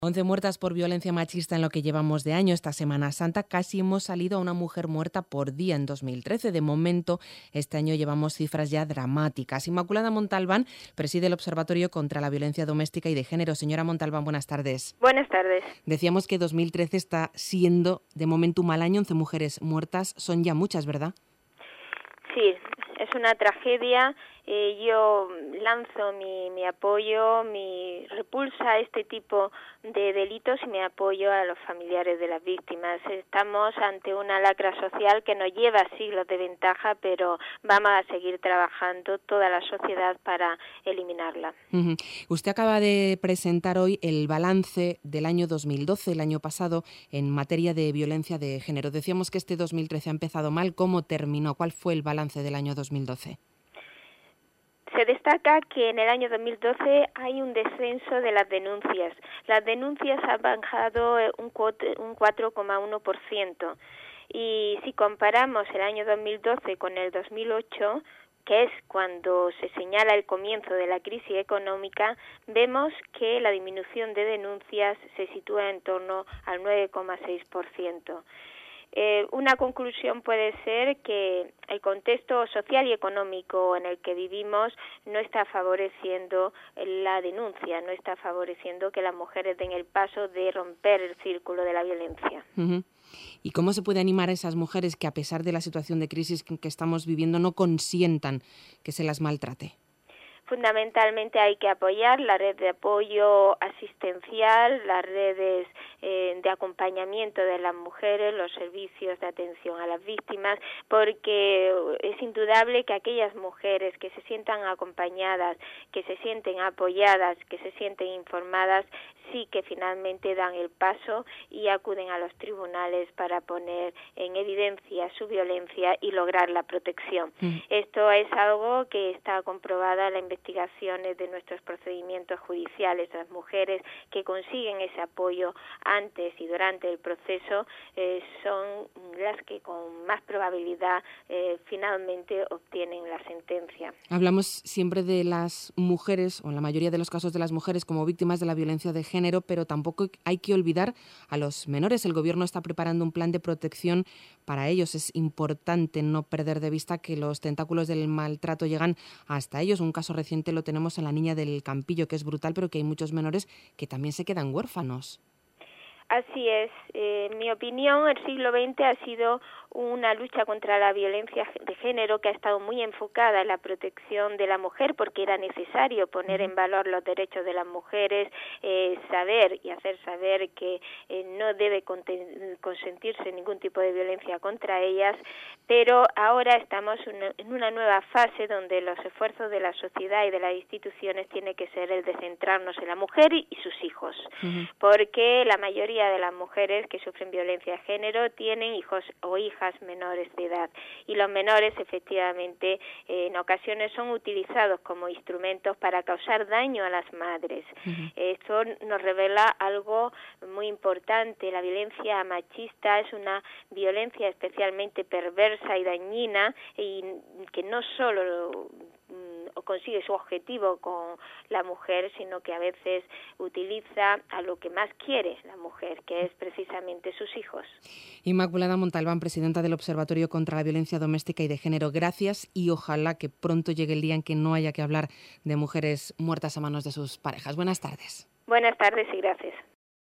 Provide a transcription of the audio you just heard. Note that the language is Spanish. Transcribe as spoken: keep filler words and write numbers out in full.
once muertas por violencia machista en lo que llevamos de año. Esta Semana Santa casi hemos salido a una mujer muerta por día en dos mil trece. De momento, este año llevamos cifras ya dramáticas. Inmaculada Montalbán preside el Observatorio contra la Violencia Doméstica y de Género. Señora Montalbán, buenas tardes. Buenas tardes. Decíamos que dos mil trece está siendo de momento un mal año. once mujeres muertas son ya muchas, ¿verdad? Sí, es una tragedia. Eh, yo lanzo mi, mi apoyo, mi repulsa a este tipo de delitos y mi apoyo a los familiares de las víctimas. Estamos ante una lacra social que nos lleva siglos de ventaja, pero vamos a seguir trabajando toda la sociedad para eliminarla. Uh-huh. Usted acaba de presentar hoy el balance del año dos mil doce, el año pasado, en materia de violencia de género. Decíamos que este dos mil trece ha empezado mal. ¿Cómo terminó? ¿Cuál fue el balance del año dos mil doce? Se destaca que en el año dos mil doce hay un descenso de las denuncias. Las denuncias han bajado un cuatro coma uno por ciento. Y si comparamos el año dos mil doce con el dos mil ocho, que es cuando se señala el comienzo de la crisis económica, vemos que la disminución de denuncias se sitúa en torno al nueve coma seis por ciento. Eh, una conclusión puede ser que el contexto social y económico en el que vivimos no está favoreciendo la denuncia, no está favoreciendo que las mujeres den el paso de romper el círculo de la violencia. Uh-huh. ¿Y cómo se puede animar a esas mujeres que, a pesar de la situación de crisis que estamos viviendo, no consientan que se las maltrate? Fundamentalmente hay que apoyar la red de apoyo asistencial, las redes eh, de acompañamiento de las mujeres, los servicios de atención a las víctimas, porque es indudable que aquellas mujeres que se sientan acompañadas, que se sienten apoyadas, que se sienten informadas, sí que finalmente dan el paso y acuden a los tribunales para poner en evidencia su violencia y lograr la protección. Mm. Esto es algo que está comprobada en la investigaciones de nuestros procedimientos judiciales. Las mujeres que consiguen ese apoyo antes y durante el proceso eh, son las que con más probabilidad eh, finalmente obtienen la sentencia. Hablamos siempre de las mujeres, o en la mayoría de los casos de las mujeres, como víctimas de la violencia de género, pero tampoco hay que olvidar a los menores. El Gobierno está preparando un plan de protección para ellos. Es importante no perder de vista que los tentáculos del maltrato llegan hasta ellos. Un caso reciente lo tenemos en la niña del Campillo, que es brutal, pero que hay muchos menores que también se quedan huérfanos. Así es. Eh, en mi opinión, el siglo veinte ha sido una lucha contra la violencia de género que ha estado muy enfocada en la protección de la mujer, porque era necesario poner en valor los derechos de las mujeres, eh, saber y hacer saber que eh, no debe conten- consentirse ningún tipo de violencia contra ellas, pero ahora estamos una, en una nueva fase donde los esfuerzos de la sociedad y de las instituciones tiene que ser el de centrarnos en la mujer y, y sus hijos, uh-huh. porque la mayoría de las mujeres que sufren violencia de género tienen hijos o hijas menores de edad, y los menores efectivamente eh, en ocasiones son utilizados como instrumentos para causar daño a las madres. Uh-huh. Esto nos revela algo muy importante. La violencia machista es una violencia especialmente perversa y dañina, y que no solo consigue su objetivo con la mujer, sino que a veces utiliza a lo que más quiere la mujer, que es precisamente sus hijos. Inmaculada Montalbán, presidenta del Observatorio contra la Violencia Doméstica y de Género, gracias, y ojalá que pronto llegue el día en que no haya que hablar de mujeres muertas a manos de sus parejas. Buenas tardes. Buenas tardes y gracias.